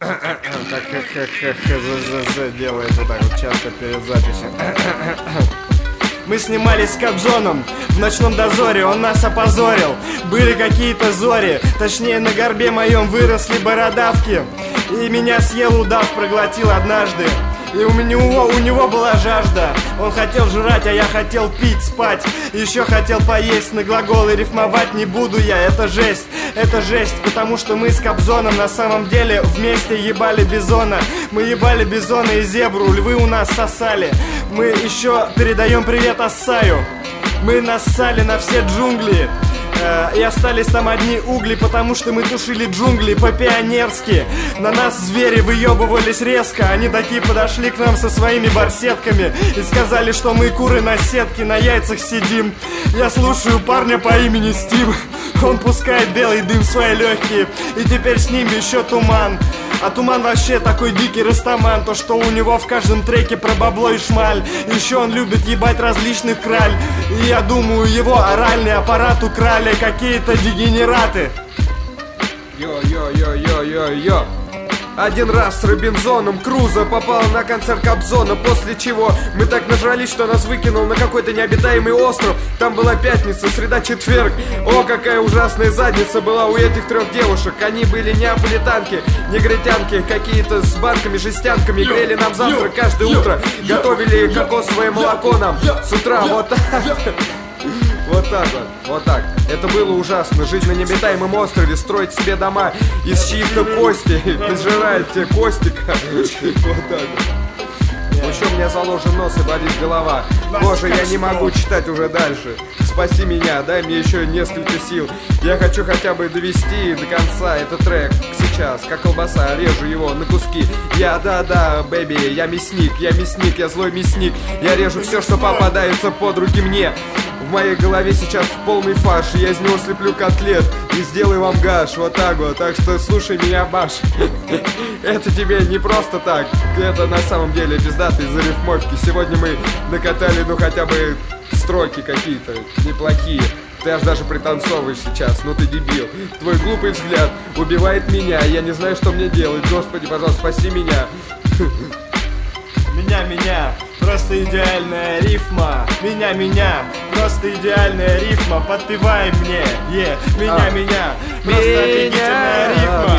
Так делает вот так вот часто перед записью. Мы снимались с Кобзоном в ночном дозоре, он нас опозорил. Были какие-то зори, точнее на горбе моем выросли бородавки. И меня съел удав, проглотил однажды. И у него была жажда. Он хотел жрать, а я хотел пить, спать. Еще хотел поесть, на глаголы рифмовать не буду я. Это жесть, потому что мы с Кобзоном на самом деле вместе ебали бизона. Мы ебали бизона и зебру, львы у нас сосали. Мы еще передаем привет Ассаю. Мы нассали на все джунгли. И остались там одни угли, потому что мы тушили джунгли по-пионерски. На нас звери выебывались резко. Они такие подошли к нам со своими барсетками и сказали, что мы куры на сетке, на яйцах сидим. Я слушаю парня по имени Стив. Он пускает белый дым в свои легкие, и теперь с ним еще туман. А туман вообще такой дикий растаман. То, что у него в каждом треке про бабло и шмаль. Еще он любит ебать различных краль. И я думаю, его оральный аппарат украли какие-то дегенераты. Йо-йо-йо-йо-йо-йо. Один раз с Робинзоном Крузо попал на концерт Кобзона, после чего мы так нажрались, что нас выкинул на какой-то необитаемый остров. Там была пятница, среда, четверг. О, какая ужасная задница была у этих трех девушек. Они были неаполитанки, негритянки, какие-то с банками, жестянками. Грели нам завтрак каждое утро. Готовили кокосовое молоко нам с утра. Вот так. Вот так вот, вот так. Это было ужасно. Жить на необитаемом острове, строить себе дома из чьих-то кости, дожирать те костика. Вот так вот. Еще у меня заложен нос и болит голова. Боже, я не могу читать уже дальше. Спаси меня, дай мне еще несколько сил. Я хочу хотя бы довести до конца этот трек. Сейчас, как колбаса, режу его на куски. Я, да, бэби, я мясник, я злой мясник. Я режу все, что попадается под руки мне. В моей голове сейчас полный фарш. Я из него слеплю котлет и сделаю вам гаш. Вот так вот, так что слушай меня, баш. Это тебе не просто так. Это на самом деле пиздатые зарифмовки. Сегодня мы накатали, ну хотя бы строки какие-то неплохие. Ты аж даже пританцовываешь сейчас, ну ты дебил. Твой глупый взгляд убивает меня. Я не знаю, что мне делать. Господи, пожалуйста, спаси меня. Меня, просто идеальная рифма. Меня, просто идеальная рифма. Подпевай мне, меня, просто офигительная рифма.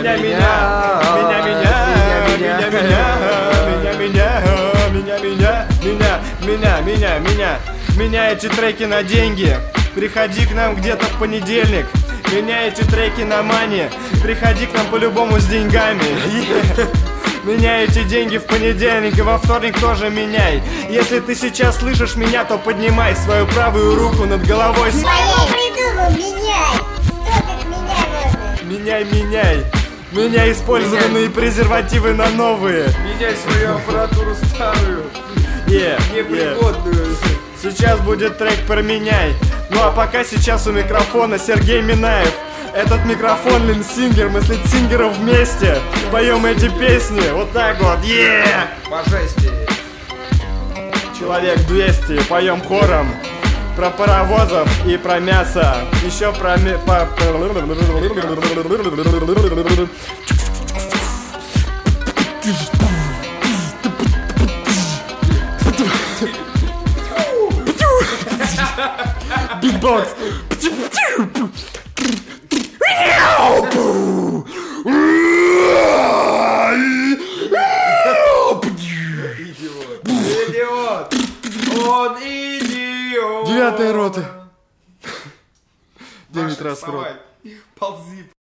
Меня. Меняй эти треки на деньги. Приходи к нам где-то в понедельник. Меняй эти треки на мани. Приходи к нам по-любому с деньгами. Меняй эти деньги в понедельник, и во вторник тоже меняй. Если ты сейчас слышишь меня, то поднимай свою правую руку над головой. Я придумал, меняй. Что так меняй можно? Меняй. Меняй использованные презервативы на новые. Меняй свою аппаратуру старую, непригодную. Сейчас будет трек «Променяй». Ну а пока сейчас у микрофона Сергей Минаев. Этот микрофон Линсингер, мы с Линсингером вместе поем эти песни. Вот так вот, По жести. Человек 200, поем хором. Про паровозов и про мясо. Еще про... Битбокс. Идиот! Он идиот! 9-я рота. 9 Маша, раз в рот. вставай. Ползи.